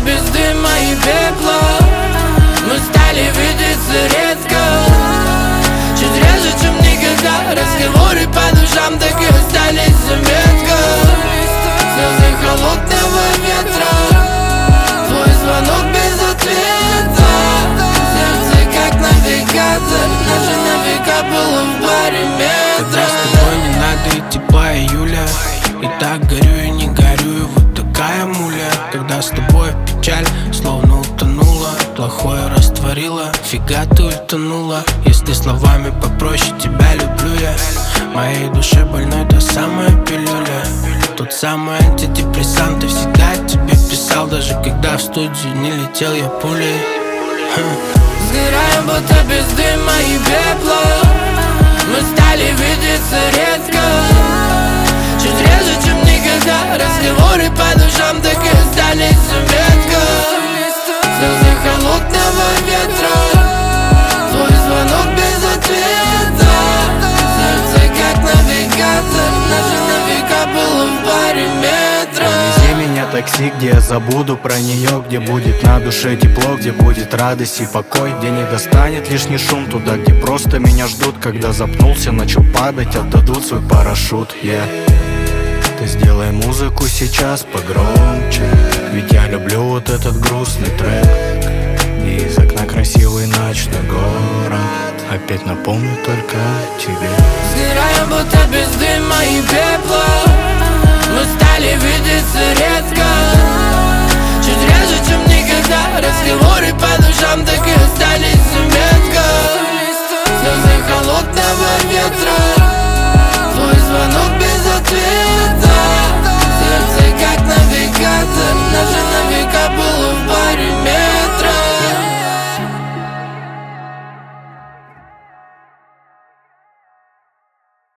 без дыма и пепла. Мы стали видеться редко, чуть реже, чем никогда. Разговоры по душам так и остались заметка. Слезы холодного ветра, твой звонок без ответа. Сердце как навигатор, наше на века было в баре метро. Когда с тобой не надо идти по июля, и так горю и не горю, и вот такая муля. Когда с тобой печаль словно утонула, плохое растворила, фига ты утонула. Если словами попроще, тебя люблю я. Моей душе больной та самая пилюля, тот самый антидепрессант. И всегда тебе писал, даже когда в студию не летел я пулей. Сгораем будто без дыма и пепла. Мы стали видеться редко, чуть реже, чем никогда. Разговоры по душам так и остались заметка. Слезы холодного ветра, твой звонок без ответа. Сердце как навигатор, наше на века было в баре метро. Повези меня такси, где я забуду про нее, где будет на душе тепло, где будет радость и покой, где не достанет лишний шум, туда, где просто меня ждут. Когда запнулся, начал падать, отдадут свой парашют, Ты сделай музыку сейчас погромче, ведь я люблю вот этот грустный трек. И из окна красивый ночной город, опять напомню только о тебе. Сгораем будто без дыма и пепла. Мы стали видеться редко, чуть реже, чем никогда. Разговоры по душам так и остались заметка. Слезы холодного ветра, твой звонок без ответа. Сердце как навигатор, наше на века